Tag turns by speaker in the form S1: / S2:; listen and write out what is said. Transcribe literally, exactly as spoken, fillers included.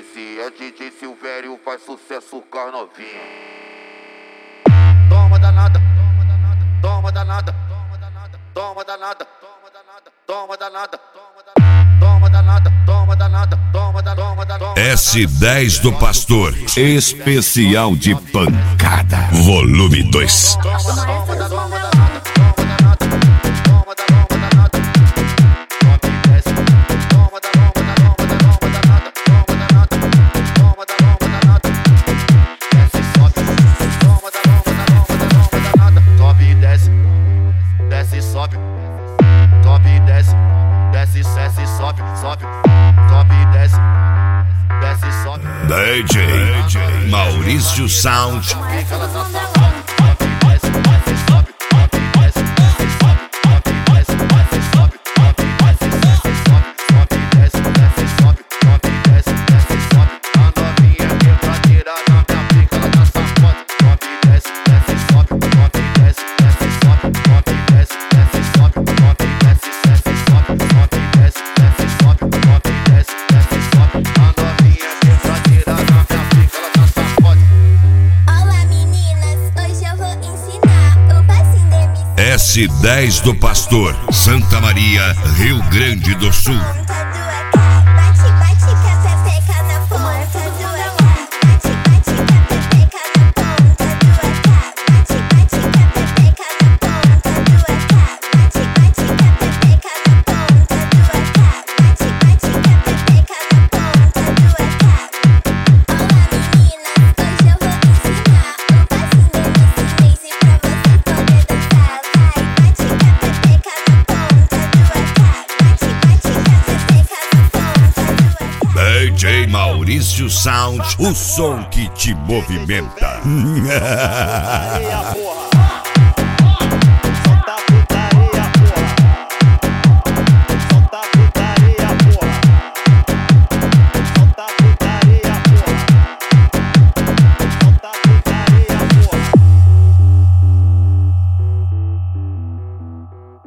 S1: Esse é D J Silvério, faz sucesso com as novinhas.
S2: Toma danada, toma danada, toma danada, toma danada, toma danada, toma danada, toma danada, toma danada, toma danada.
S3: S dez do Pastor, especial de pancada, volume dois.
S2: Sobe, top desce, desce, desce, sobe, sobe, top desce, desce, sobe.
S3: D J Maurício Sound. S dez do Pastor, Santa Maria, Rio Grande do Sul. D J Maurício Sound, o som que te movimenta.